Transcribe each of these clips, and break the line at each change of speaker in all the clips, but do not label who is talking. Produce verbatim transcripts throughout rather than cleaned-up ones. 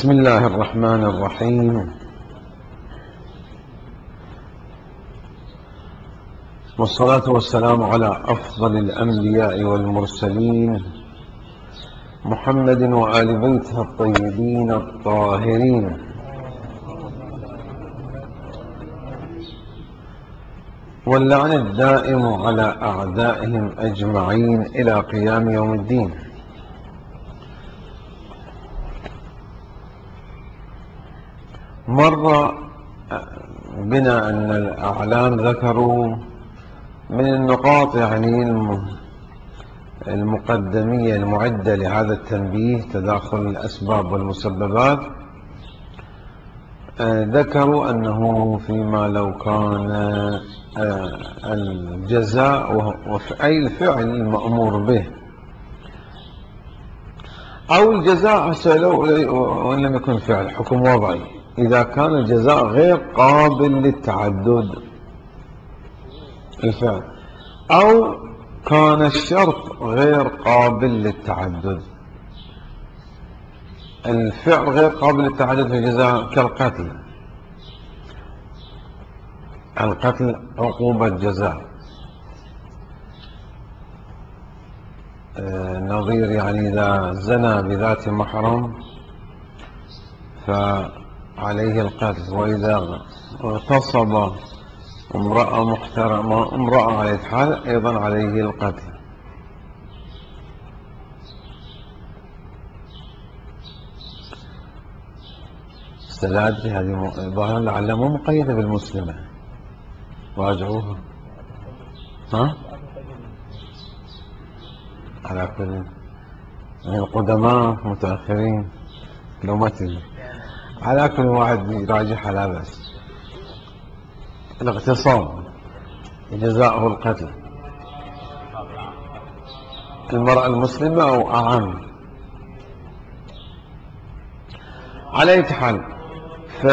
بسم الله الرحمن الرحيم، والصلاة والسلام على أفضل الأنبياء والمرسلين محمد وآل بيته الطيبين الطاهرين، واللعن الدائم على أعدائهم أجمعين إلى قيام يوم الدين. مر بنا أن الأعلام ذكروا من النقاط يعني المقدمية المعدة لهذا التنبيه تداخل الأسباب والمسببات. ذكروا أنه فيما لو كان الجزاء أي الفعل المأمور به أو الجزاء وإن لم يكن فعل حكم وضعي، إذا كان الجزاء غير قابل للتعدد الفعل، أو كان الشرط غير قابل للتعدد. الفعل غير قابل للتعدد في الجزاء كالقتل، القتل عقوبة جزاء، نظير يعني إذا زنى بذات محرم فعليه القتل، وإذا اغتصب امرأة محترمة امرأة على الحال أيضا عليه القتل. استدعت هذه ظاهرة لعلها مو مقيدة بالمسلمة، راجعوها. ها؟ على كل من القدماء متأخرين لو ما تجي، على كل واحد يراجعها لا بأس. الاغتصاب جزاؤه القتل، المرأة المسلمة أو أعم على أي حال. ف...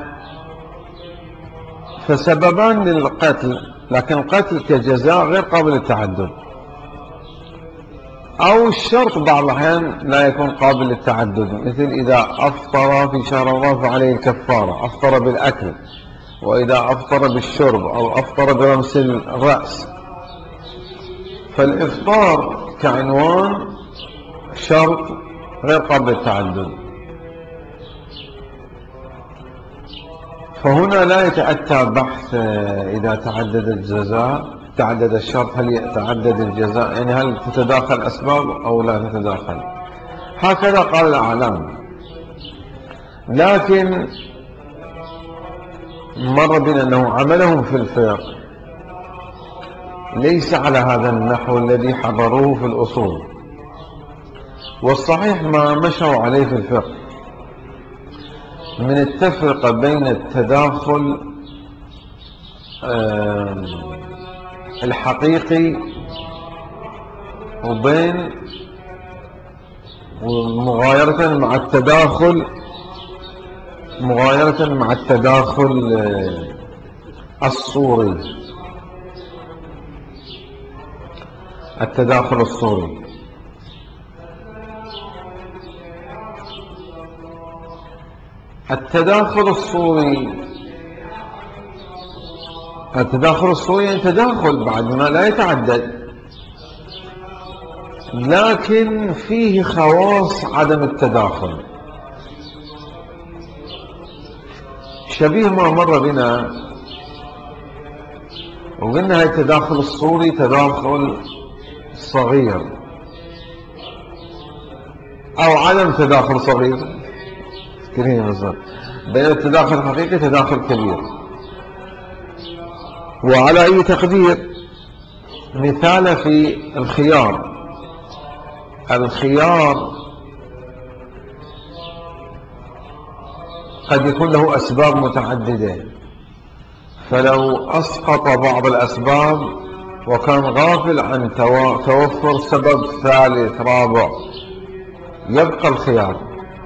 فسببان للقتل، لكن القتل كجزاء غير قابل للتعدد، أو الشرط بعض الأحيان لا يكون قابل للتعدد، مثل إذا أفطر في شهر رمضان فعليه الكفارة، أفطر بالأكل، وإذا أفطر بالشرب أو أفطر برمس الرأس. فالإفطار كعنوان شرط غير قابل للتعدد، فهنا لا يتأتى بحث إذا تعدد الجزاء تعدد الشرط هل يتعدد الجزاء، يعني هل تتداخل أسباب أو لا تتداخل، هكذا قال الأعلام. لكن مر بنا أنه عملهم في الفقه ليس على هذا النحو الذي حضروه في الأصول، والصحيح ما مشوا عليه في الفقه من التفرقة بين التداخل الحقيقي وبين مغايرة مع التداخل مغايرة مع التداخل الصوري التداخل الصوري التداخل الصوري التداخل الصوري يعني تداخل بعد ما لا يتعدد، لكن فيه خواص عدم التداخل، شبيه ما مر بنا وقلنا هاي التداخل الصوري تداخل صغير أو عدم تداخل صغير، فكرين بالضبط، بين التداخل الحقيقي تداخل كبير. وعلى أي تقدير مثال في الخيار، الخيار قد يكون له أسباب متعددة، فلو أسقط بعض الأسباب وكان غافل عن توفر سبب ثالث رابع يبقى الخيار،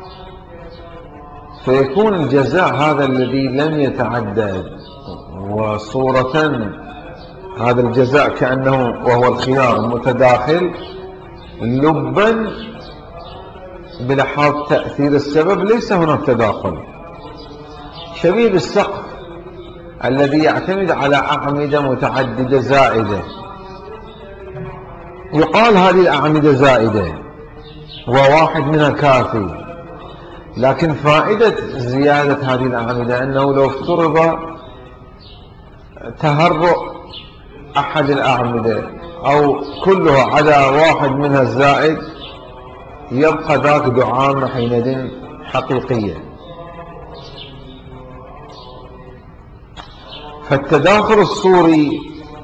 فيكون الجزاء هذا الذي لم يتعدد وصورة هذا الجزاء كأنه وهو الخيار متداخل لبا بلحاظ تأثير السبب ليس هناك تداخل. شبيه بالسقف الذي يعتمد على أعمدة متعددة زائدة، يقال هذه الأعمدة زائدة وواحد منها كافي، لكن فائدة زيادة هذه الأعمدة أنه لو افترض تهرؤ أحد الأعمدة أو كلها على واحد منها الزائد يبقى ذاك دعامة حينئذ حقيقية. فالتداخل الصوري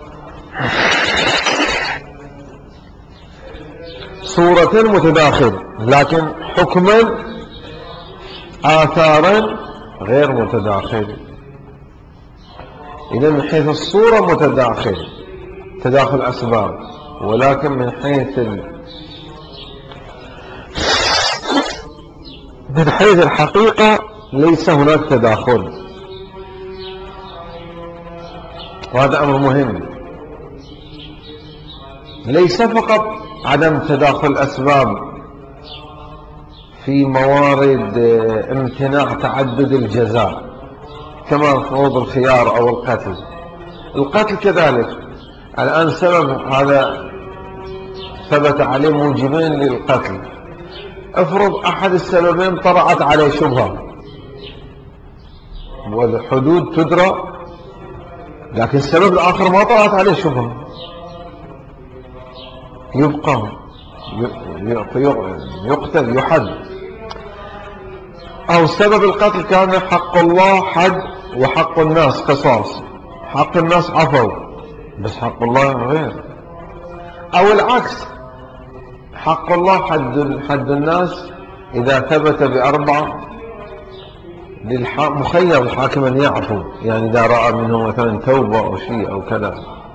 صورة متداخل، لكن حكما آثارا غير متداخل. إذا من حيث الصورة متداخل، تداخل أسباب، ولكن من حيث ال... من حيث الحقيقة ليس هناك تداخل، وهذا أمر مهم. ليس فقط عدم تداخل الأسباب في موارد امتناع تعدد الجزاء كما فروض الخيار أو القتل. القتل كذلك الآن سبب هذا ثبت عليه موجبين للقتل. افرض أحد السببين طرأت عليه شبهة والحدود تدرى، لكن السبب الآخر ما طرأت عليه شبهة، يبقى يقتل يحد. أو سبب القتل كان حق الله حد وحق الناس قصاص، حق الناس عفو بس حق الله غير. أو العكس، حق الله حد حد الناس إذا ثبت بأربعة مخير الحاكم أن يعفو، يعني إذا رأى منه مثلا توبة أو شيء أو كذا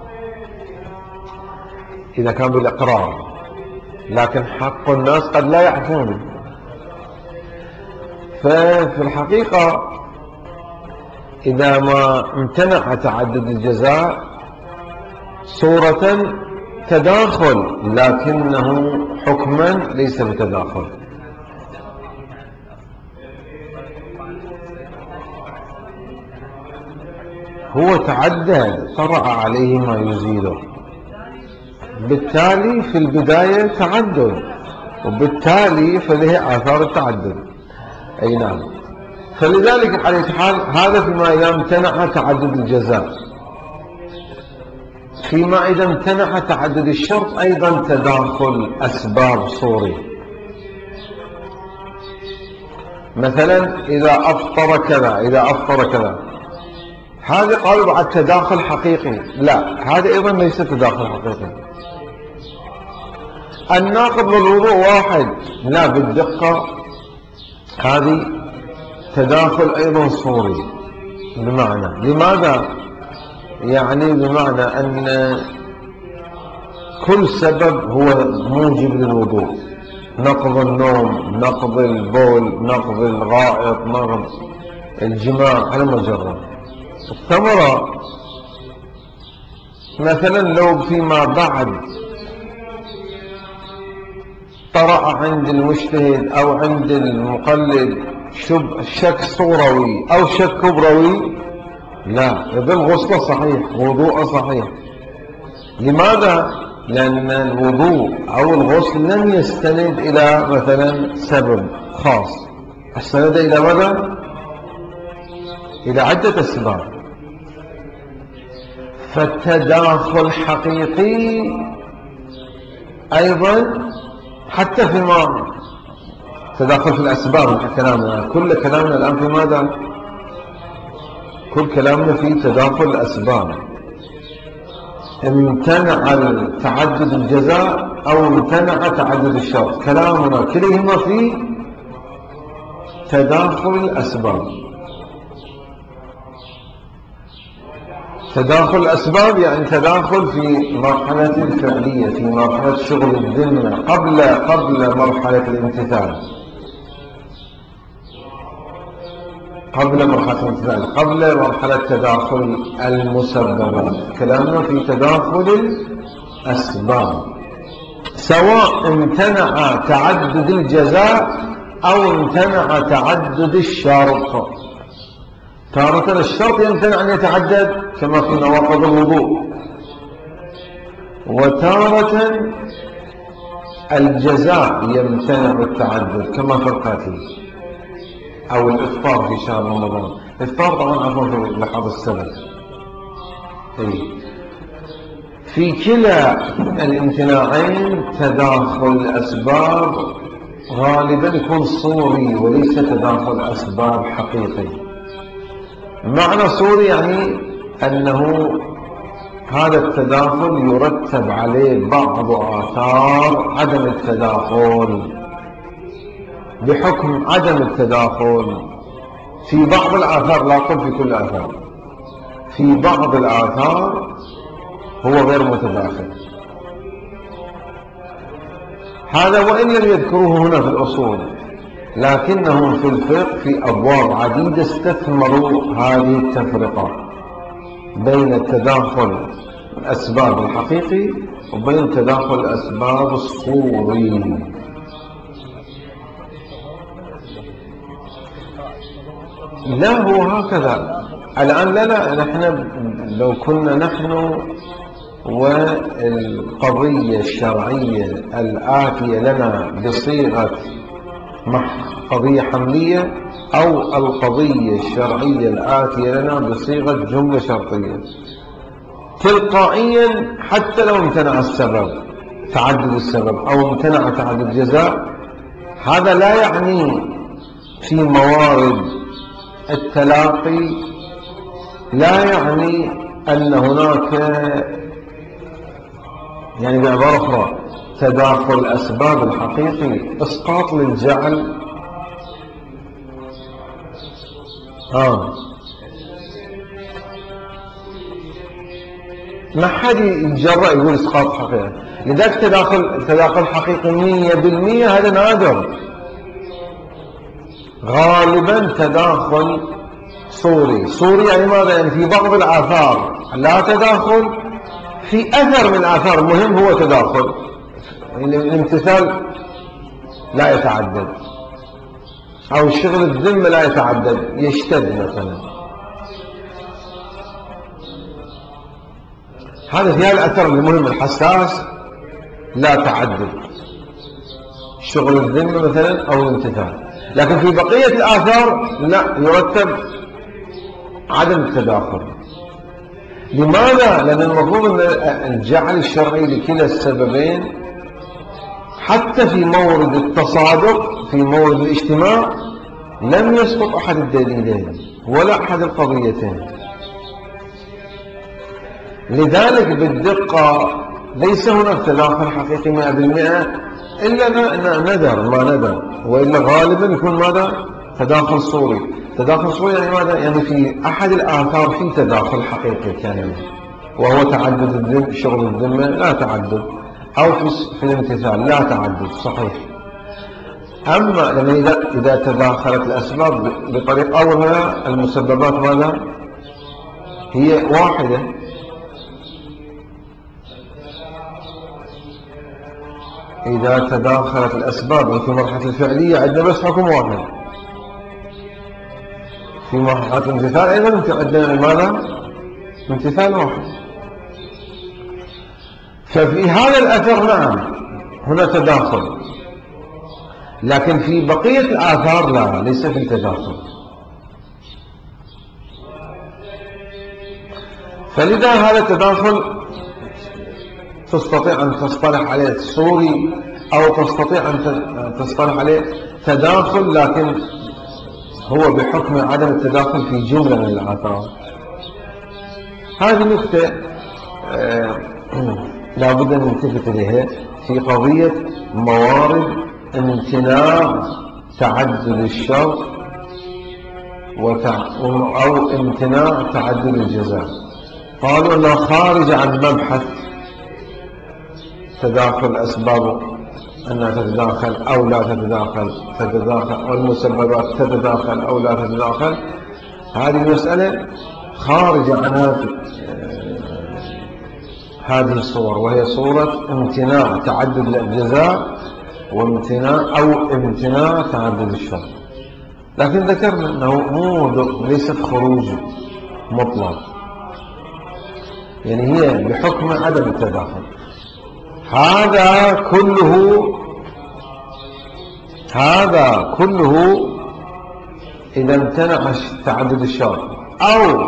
إذا كان بالإقرار، لكن حق الناس قد لا يعفون. ففي الحقيقة إذا ما امتنع تعدد الجزاء صورة تداخل، لكنه حكما ليس بتداخل. هو تعدد طرأ عليه ما يزيله، بالتالي في البداية تعدد، وبالتالي فله آثار التعدد. أي نعم. فلذلك على حال هذا فيما إذا امتنع تعدد الجزاء. فيما إذا امتنع تعدد الشرط أيضا تداخل أسباب صوري. مثلا إذا أفطر كذا إذا أفطر كذا، هذا قالوا بعد تداخل حقيقي. لا، هذا أيضا ليس تداخل حقيقي. الناقض للوضوء واحد، لا بالدقة، هذه تداخل أيضا صوري. بمعنى لماذا؟ يعني بمعنى أن كل سبب هو موجب للوضوء، نقض النوم، نقض البول، نقض الغائط، نقض الجماع على مجرد. الثمرة مثلا لو فيما بعد طرأ عند المجتهد أو عند المقلد شك صوروي أو شك كبروي، لا، يظل غسله صحيح، وضوءه صحيح. لماذا؟ لأن الوضوء أو الغسل لم يستند إلى مثلا سبب خاص، استند إلى ماذا؟ إلى عدة أسباب. فالتداخل حقيقي أيضا حتى فيما تداخل في الأسباب. كلامنا كل كلامنا الآن في ماذا؟ كل كلامنا في تداخل الأسباب. امتنع تعدد الجزاء أو امتنع تعدد الشرط، كلامنا كلهما في تداخل الأسباب. تداخل الأسباب يعني تداخل في مرحلة الفعلية، في مرحلة شغل الذمة قبل قبل مرحلة الامتثال، قبل مرحلة الامتثال، قبل مرحلة تداخل المسببات. كلامنا في تداخل الأسباب، سواء امتنع تعدد الجزاء أو امتنع تعدد الشرط. تارة الشرط يمتنع أن يتعدد كما في نواقض الوضوء، وتارة الجزاء يمتنع التعدد كما في القتل أو الإفطار في شهر رمضان. الإفطار طبعا عفوا في لحظة السبب. في كلا الامتناعين تداخل الأسباب غالبا يكون صوري وليس تداخل أسباب حقيقي. معنى صوري يعني أنه هذا التداخل يرتب عليه بعض آثار عدم التداخل. بحكم عدم التداخل في بعض الآثار، لا أقول في كل الآثار، في بعض الآثار هو غير متداخل. هذا وإن لم يذكروه هنا في الأصول، لكنهم في الفقه في أبواب عديدة استثمروا هذه التفرقة بين التداخل الأسباب الحقيقي وبين تداخل الأسباب الصوري. لا هو هكذا الآن. لا لا نحن لو كنا نحن والقضية الشرعية الآتية لنا بصيغة قضية حملية أو القضية الشرعية الآتية لنا بصيغة جملة شرطية، تلقائيا حتى لو امتنع السبب تعدد السبب أو امتنع تعدد الجزاء، هذا لا يعني في موارد التلاقي، لا يعني أن هناك يعني بعبارة أخرى تداخل الأسباب الحقيقي إسقاط للجعل. آه. ما حد يتجرأ يقول إسقاط حقيقي، لذلك تداخل تداخل حقيقي مية بالمية هذا نادر. غالبا تداخل صوري. صوري يعني ماذا؟ يعني في بعض الآثار لا تداخل، في أثر من الآثار المهم هو تداخل. الامتثال لا يتعدد، أو شغل الذمة لا يتعدد، يشتد مثلا. هذا في الأثر المهم الحساس لا تعدد، شغل الذمة مثلا أو الامتثال. لكن في بقية الآثار لا يرتب عدم التداخل. لماذا؟ لأن المفروض أن الجعل الشرعي لكلا السببين حتى في مورد التصادق في مورد الاجتماع لم يسقط أحد الدليلين ولا أحد القضيتين. لذلك بالدقة ليس هناك تداخل حقيقي مئة بالمئة إلا ندر ما ندر، وإلا غالبا يكون ماذا؟ تداخل صوري. تداخل صوري يعني ماذا؟ يعني في أحد الآثار في تداخل حقيقي كان، وهو تعدد الذم، شغل الذمة لا تعدد، أو في الامتثال لا تعدد صحيح. أما لما إذا, إذا تداخلت الأسباب بطريقة أولها المسببات ماذا؟ هي واحدة. إذا تداخلت الأسباب في مرحلة الفعلية عندنا بس حكم واحد، في مرحلة الامتثال أيضا عندنا ماذا؟ امتثال واحد. ففي هذا الأثر نعم هنا تداخل، لكن في بقية الآثار لا، ليس في تداخل. فلذا هذا التداخل تستطيع أن تصطلح عليه صوري أو تستطيع أن تصطلح عليه تداخل، لكن هو بحكم عدم التداخل في جملة من الآثار. هذه نقطة لا بد أن نلتفت إليها في قضية موارد امتناع تعدد الشرط أو امتناع تعدد الجزاء. قالوا أنها خارج عن مبحث تداخل الأسباب، أنها تتداخل أو لا تتداخل، تتداخل والمسببات تتداخل أو لا تتداخل. هذه المسألة خارجة عن هذه الصور، وهي صورة امتناع تعدد الجزاء وامتناع أو امتناع تعدد الشرط. لكن ذكرنا أنه مو ليست خروج مطلق، يعني هي بحكم عدم التداخل. هذا كله هذا كله إذا امتنع تعدد الشرط، أو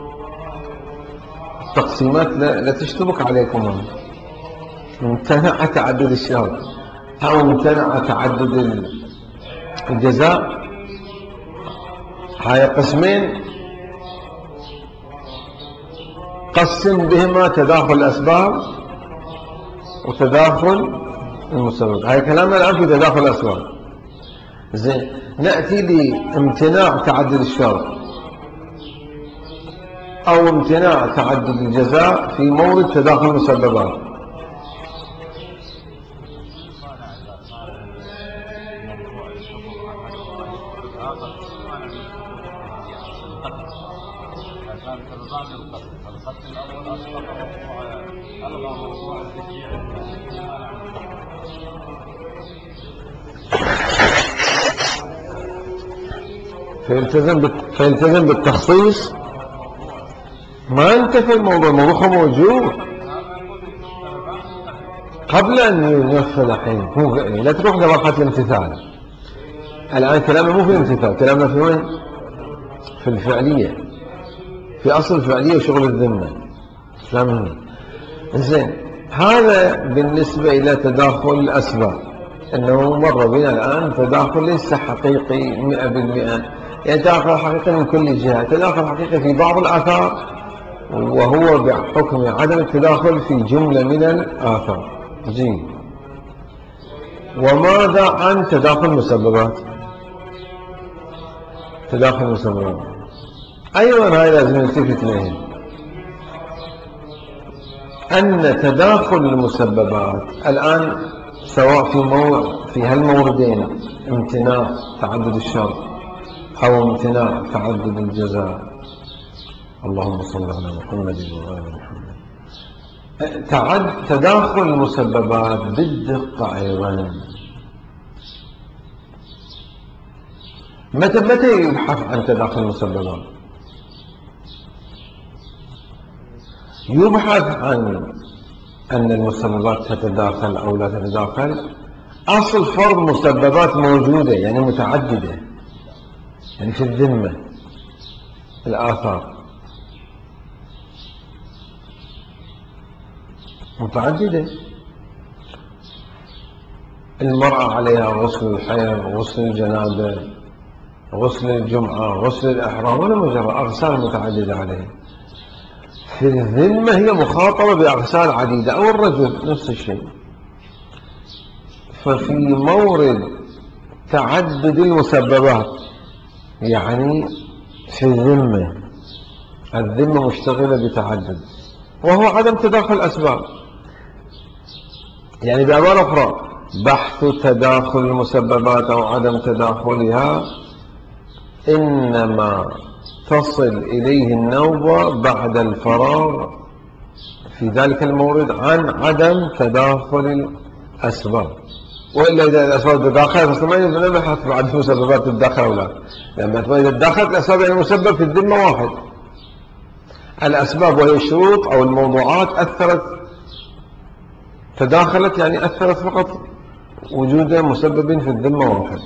التقسيمات لا تشتبك عليكم، امتنع تعدد الشرط أو امتنع تعدد الجزاء. هاي قسمين قسم بهما تداخل الأسباب وتداخل المسبب. هاي كلامنا الآن في تداخل الأسباب. زين، نأتي لامتناع تعدد الشرط أو امتناع تعدد الجزاء في مورد تداخل المسببات. فيلتزم فيلتزم بالتخصيص. ما انتفى الموضوع، الموضوع موجود قبل أن ينفذ الحين. لا تروح لمرحلة الامتثال. الآن كلامنا مو في الامتثال، كلامنا في وين؟ في الفعلية، في أصل الفعلية وشغل الذمة. كلامنا زين. هذا بالنسبة إلى تداخل الأسباب، أنه مر بنا الآن تداخل ليس حقيقي مئة بالمئة، يعني تداخل حقيقي من كل جهة، تداخل حقيقي في بعض الآثار، وهو بحكم عدم التداخل في جملة من الآثار. جيد. وماذا عن تداخل المسببات؟ تداخل المسببات أيضا هاي لازم نلتفت إليه، أن تداخل المسببات الآن سواء في موضع في هالموردين امتناع تعدد الشرط أو امتناع تعدد الجزاء. اللهم صل على محمد وآل محمد. تعد تداخل المسببات بالدقة أيضا. متى متى يبحث عن تداخل المسببات؟ يبحث عن أن المسببات تتداخل أو لا تتداخل. أصل فرض مسببات موجودة، يعني متعددة، يعني في الذمة الآثار متعددة. المرأة عليها غسل الحيض، غسل الجنابة، غسل الجمعة، غسل الإحرام، ولا مجرد أغسال متعددة عليها. في الذمة هي مخاطبة بأغسال عديدة، أو الرجل نفس الشيء. ففي مورد تعدد المسببات، يعني في الذمة، الذمة مشتغلة بتعدد، وهو عدم تداخل الأسباب. يعني بعبارة أخرى، بحث تداخل المسببات أو عدم تداخلها إنما تصل إليه النوبة بعد الفراغ في ذلك المورد عن عدم تداخل الأسباب. وإلا إذا الأسباب تداخلت فما نبحث بعد المسببات تتداخل أو لا، لأن إذا تداخلت الأسباب يعني المسبب في الذمة واحد. الأسباب وهي الشروط أو الموضوعات أثرت تداخلت، يعني أثرت فقط وجود مسبب في الذمة واحد.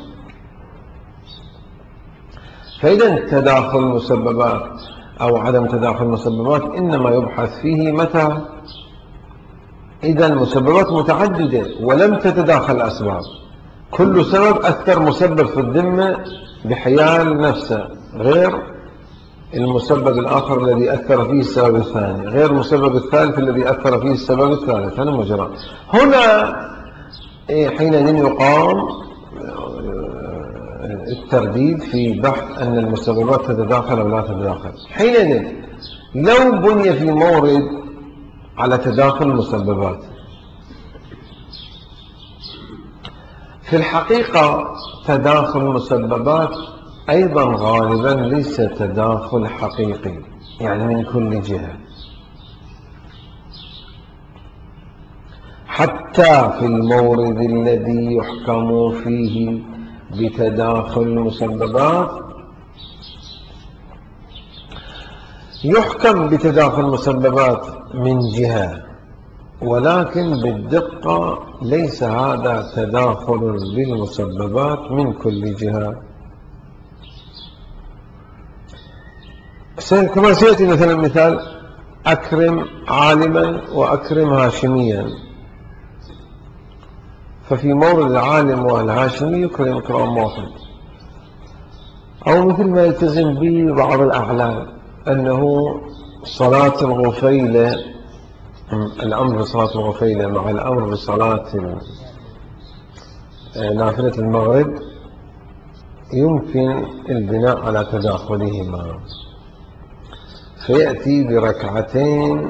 فإذا تداخل المسببات أو عدم تداخل المسببات إنما يبحث فيه متى؟ إذا المسببات متعددة ولم تتداخل الأسباب. كل سبب أثر مسبب في الذمة بحيال نفسه، غير المسبب الآخر الذي أثر فيه السبب الثاني، غير المسبب الثالث الذي أثر فيه السبب الثالث. هذا مجرى. هنا حينئذ يقام الترديد في بحث أن المسببات تتداخل أو لا تتداخل. حينئذ لو بني في مورد على تداخل المسببات، في الحقيقة تداخل المسببات أيضا غالبا ليس تداخل حقيقي، يعني من كل جهة. حتى في المورد الذي يحكم فيه بتداخل المسببات يحكم بتداخل المسببات من جهة، ولكن بالدقة ليس هذا تداخل بالمسببات من كل جهة. كما سيأتي مثلا مثال أكرم عالما وأكرم هاشميا، ففي مورد العالم والهاشمي يكرم إكرام واحد. أو مثل ما يلتزم به بعض الأعلام أنه صلاة الغفيلة، الأمر بصلاة الغفيلة مع الأمر بصلاة نافلة المغرب يمكن البناء على تداخلهما، فيأتي بركعتين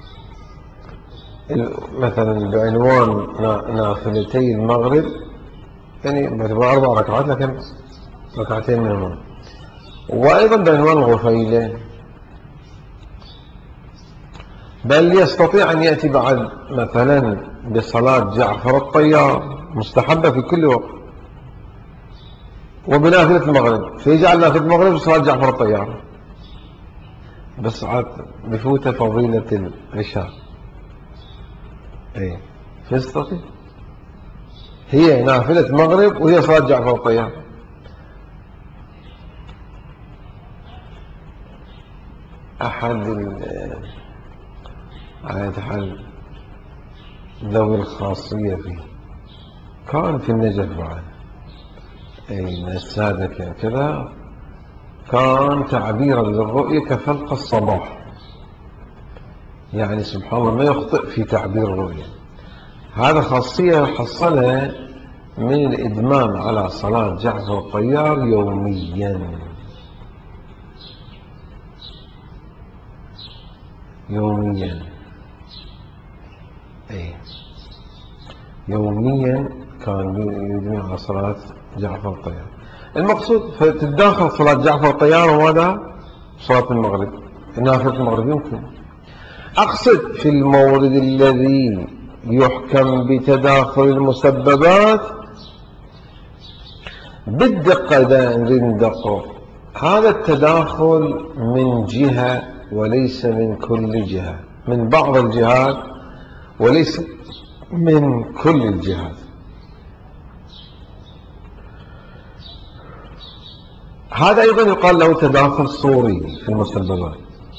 مثلا بعنوان نافلتي المغرب، يعني أربع ركعات لكن ركعتين منهما، وأيضا بعنوان الغفيلة. بل يستطيع أن يأتي بعد مثلا بصلاة جعفر الطيار مستحبة في كل وقت وبنافلة المغرب، فيجعل نافلة المغرب بصلاة جعفر الطيار، بس عاد بفوت فضيلة العشاء. ايه فيستطيع، هي نافلة المغرب وهي صلاة جعفر الطيار. أحد على حال ذوي الخاصية فيه كان في النجف بعد، أي السادة كذا، كان تعبيرا للرؤية كفلق الصباح، يعني سبحان الله ما يخطئ في تعبير الرؤية. هذا خاصية حصلها من الإدمان على صلاة جعفر الطيار يوميا يوميا أي يوميا كان يدمن على صلاة جعفر الطيار. المقصود فتتداخل صلاة جعفر الطيار وماذا؟ صلاة المغرب، نافلة المغرب يمكن. أقصد في المورد الذي يحكم بتداخل المسببات بالدقة، إذا نريد ندقق هذا التداخل من جهة وليس من كل جهة، من بعض الجهات وليس من كل الجهات. هذا أيضا يقال له تداخل صوري في المسببات.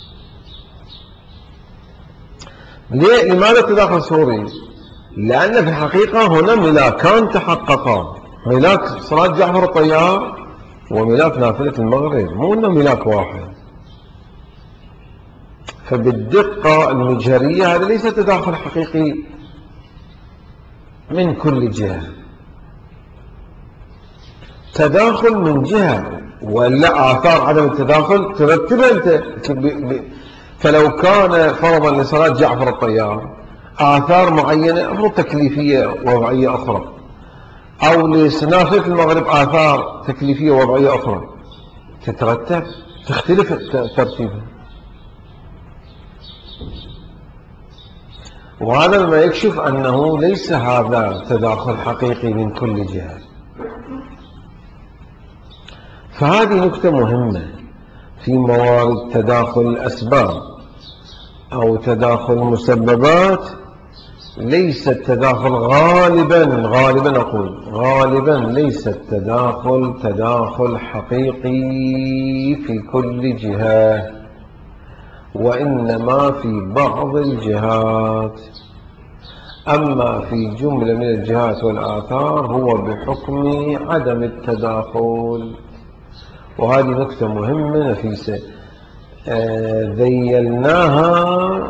ليه؟ لماذا تداخل صوري؟ لأن في الحقيقة هنا ملاكان تحققا، ملاك صلاة جعفر الطيار وملاك نافلة المغرب، مو إنه ملاك واحد. فبالدقة المجهرية هذا ليس تداخل حقيقي من كل جهة، تداخل من جهة، ولا آثار عدم التداخل ترتبها أنت. فلو كان فرضا لصلاة جعفر الطيار آثار معينة أمر تكليفية وضعية أخرى، أو لنافلة المغرب آثار تكليفية وضعية أخرى، تترتب تختلف ترتيبها. وهذا ما يكشف أنه ليس هذا تداخل حقيقي من كل جهة. فهذه نكتة مهمة في موارد تداخل الأسباب أو تداخل المسببات. ليس التداخل غالبا غالبا أقول غالبا ليس التداخل تداخل حقيقي في كل جهة، وإنما في بعض الجهات. أما في جملة من الجهات والآثار هو بحكم عدم التداخل. وهذه نكتة مهمة نفيسة ذيلناها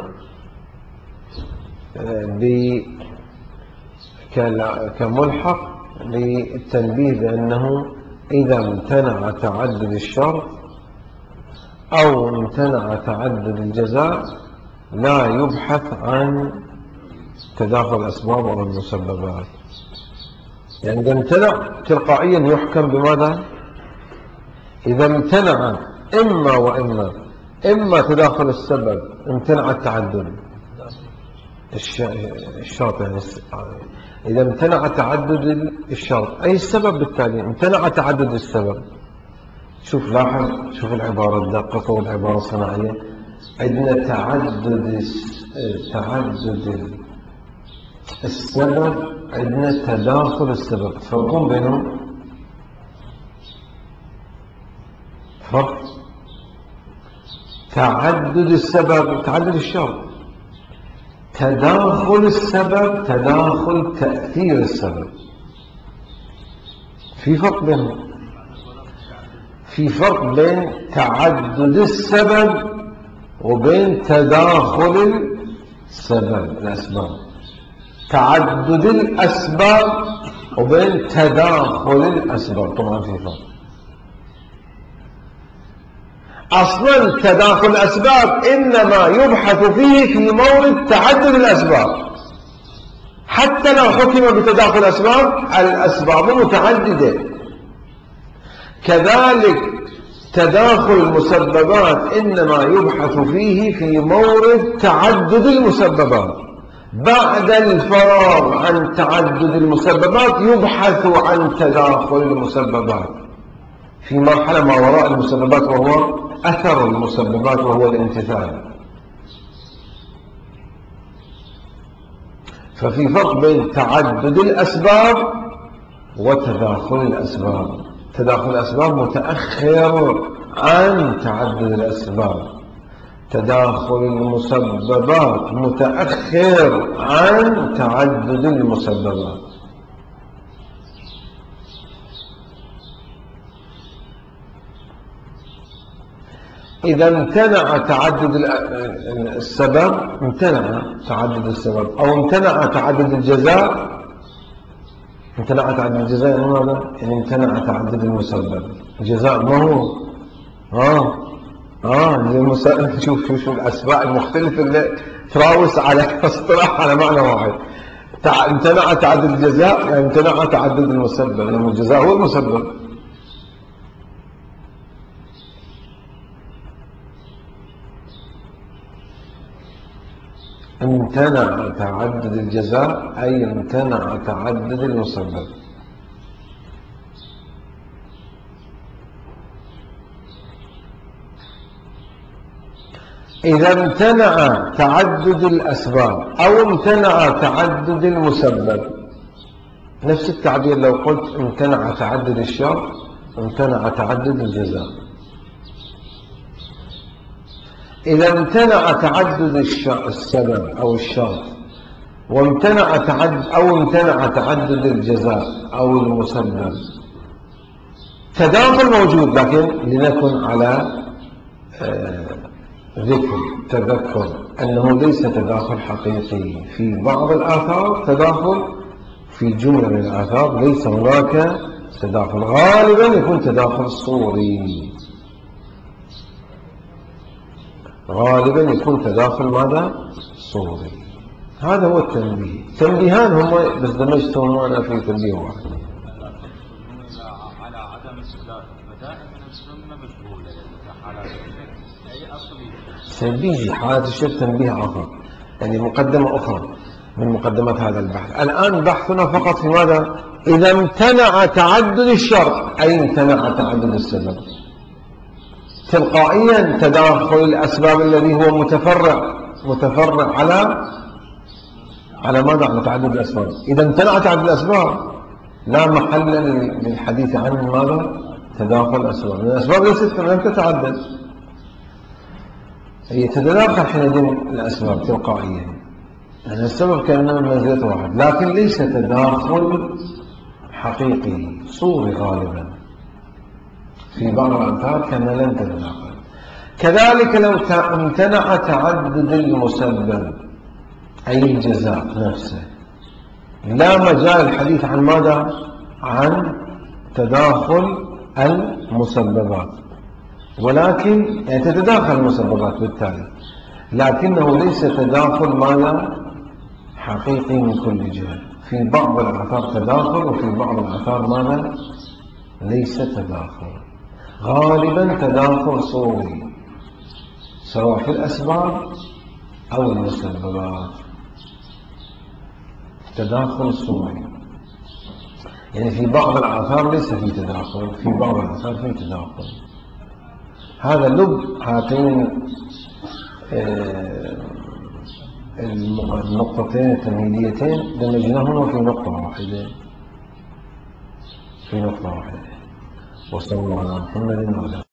كملحق للتنبيه بأنه إذا امتنع تعدد الشرط أو امتنع تعدد الجزاء لا يبحث عن تداخل الأسباب أو المسببات. يعني إذا امتنع تلقائيا يحكم بماذا؟ إذا امتنع إما وإما، إما تداخل السبب امتنع التعدد، الشرط يعني إذا امتنع تعدد الشرط أي السبب بالتالي امتنع تعدد السبب. شوف لاحظ، شوف العبارة الدقيقة والعبارة الصناعية. عندنا تعدد تعدد السبب، عندنا تداخل السبب. تفرقون بينهم؟ فرق تعدد السبب تعدد الشرط، تداخل السبب تداخل تأثير السبب. في فرق بينهم. في فرق بين تعدد السبب وبين تداخل السبب الأسباب. تعدد الأسباب وبين تداخل الأسباب طبعا في فرق. أصلا تداخل الأسباب إنما يبحث فيه في مورد تعدد الأسباب. حتى لو حكم بتداخل الأسباب الأسباب متعددة. كذلك تداخل المسببات إنما يبحث فيه في مورد تعدد المسببات. بعد الفراغ عن تعدد المسببات يبحث عن تداخل المسببات في مرحلة ما وراء المسببات، وهو أثر المسببات وهو الامتثال. ففي فرق بين تعدد الأسباب وتداخل الأسباب. تداخل الأسباب متأخر عن تعدد الأسباب، تداخل المسببات متأخر عن تعدد المسببات. إذا امتنع تعدد السبب امتنع تعدد السبب، أو امتنع تعدد الجزاء. امتنع تعدد الجزاء يعني ماذا؟ يعني امتنع تعدد المسبب. الجزاء ما هو اه اه المسبب. شوف شوف شوف الأسماء المختلفة اللي تراوس على اصطلاح على معنى واحد. امتنع تعدد الجزاء يعني امتنع تعدد المسبب، لأن يعني الجزاء هو المسبب. امتنع تعدد الجزاء أي امتنع تعدد المسبب. إذا امتنع تعدد الأسباب أو امتنع تعدد المسبب، نفس التعبير لو قلت امتنع تعدد الشرط امتنع تعدد الجزاء. إذا امتنع تعدد السبب أو الشرط وامتنع تعدد أو امتنع تعدد الجزاء أو المسبب، تداخل موجود، لكن لنكن على ذكر تذكر أنه ليس تداخل حقيقي. في بعض الآثار تداخل، في جملة من الآثار ليس هناك تداخل. غالبا يكون تداخل صوري، غالبا يكون تداخل ماذا؟ صوري. هذا هو التنبيه. تنبيهان هم بس دمجتهم أنا في تنبيه واحد.
على عدم استدلال بدائل من السنة مجهولة على أي أصل
تنبيه حالة الشرك تنبيه آخر، يعني مقدمة أخرى من مقدمات هذا البحث. الآن بحثنا فقط في ماذا؟ إذا امتنع تعدد الشرط أي امتنع تعدد السبب. تلقائيا تداخل الأسباب الذي هو متفرع متفرع على على ماذا؟ على تعدد الأسباب. إذا امتنع تعدد الأسباب لا محل للحديث عن ماذا؟ تداخل الأسباب. الأسباب ليست لم تتعدد، هي تتداخل حينئذ الأسباب تلقائيا، يعني السبب كان من منزلة واحد، لكن ليس تداخل حقيقي صوري. غالبا في بعض الأمثال كان لن تتداخل. كذلك لو امتنع تعدد المسبب أي الجزاء نفسه، لا مجال الحديث عن ماذا؟ عن تداخل المسببات، ولكن يعني تتداخل المسببات بالتالي، لكنه ليس تداخل ماذا؟ حقيقي من كل جهة. في بعض الآثار تداخل وفي بعض الآثار ماذا؟ ليس تداخل. غالبا تداخل صوري سواء في الأسباب أو المسببات. تداخل صوري، يعني في بعض الآثار ليس في تداخل، في بعض الآثار في تداخل. هذا لب هاتين النقطتين التمهيديتين دمجناهما في نقطة واحدة في نقطة واحدة. وصلى الله على محمد وعلى